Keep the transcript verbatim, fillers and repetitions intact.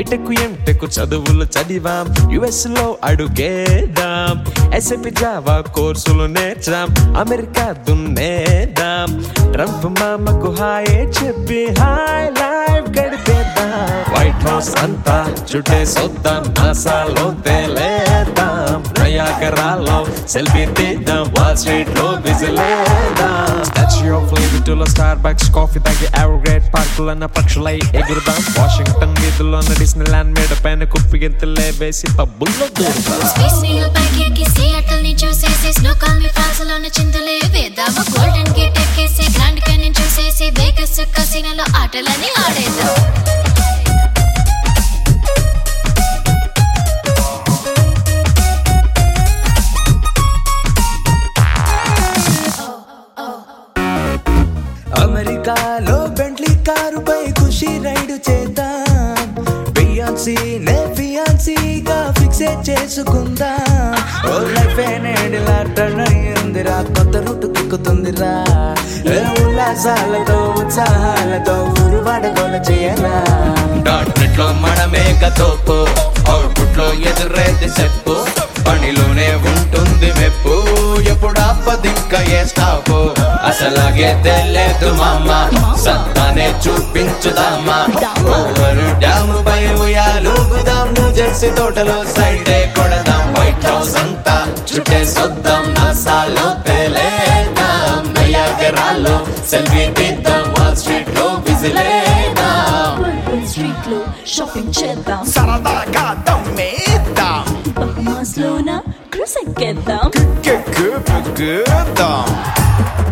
BTech MTech చదువులు చదివాం, US లో అడుగేద్దాం, ఎస్ఏపి జావా కోర్సులు నేర్చాం, అమెరికా దున్నేద్దాం, ట్రంప్ మామకు హాయ్ చెప్పి హాయ్ లైఫ్ గడిపేద్దాం. వైట్ హౌస్ అంతా చుట్టేసొద్దాం, నాసాలో తేలేద్దాం, నయాగరాలో సెల్ఫీ తీద్దాం, వాల్ స్ట్రీట్ లో విజిలేద్దాం. స్టాచ్యూ ఆఫ్ లిబర్టీలో స్టార్ బక్స్ కాఫీ తాగి ఎవర్ పార్కులన్న పక్షులై ఎగురుదాం, వాషింగ్టన్ వీధుల్లోన డిస్నీ ల్యాండ్ మేడ పైన కుప్పి గింతలే వేసి పబ్బుల్లో దూరుదాం. గోల్డెన్ గేట్ ఎక్కేసి గ్రాండ్ క్యానియన్ చూసేసి వేగస్ కసినోలో ఆటలని ఆడేద్దాం. అమెరికాలో బెంట్లీ కారుపై ఖుషి రైడ్ చేద్దాం, బియాన్సీ నే ఫియాన్సీగా ఫిక్స్ చేసుకుందాం. ఓ లైఫ్ నేడిలా టర్న్ అయ్యిందిరా, కొత్త రూట్ దిక్కుతుందిరా, ఉల్లాసాలతో ఉత్సాహాలతో ఊరువాడ గోల చేయరా. డాట్ నెట్ లో మనమే గతోపు, అవుట్పుట్ లో ఎదురేది చెప్పు, పనిలోనే ఉంటుంది మెప్పు, ఎప్పుడు ఆపదింక ఏ స్టాపు, అసలాగే తెలియదు మామ, సత్తానే చూపించుదామా, ఓవరు డ్యాము పై ఉయ్యాలుగుదాం, నువ్వు జెర్సీ తోటలో సైడే కొడదాం, వైట్ హౌస్ అంతా చుట్టేసొద్దాం, నాసాలో తేలేద్దాం, నయాగరాలో సెల్ఫీ తీద్దాం, వాల్ స్ట్రీట్ లో విజిలేద్దాం, స్ట్రీట్ లో షాపింగ్ చేద్దాం, సరదాగా దమ్మేద్దాం, బహమాస్ లోన క్రూజ్ ఎక్కేద్దాం. కిక్కెక్కేద్దాం.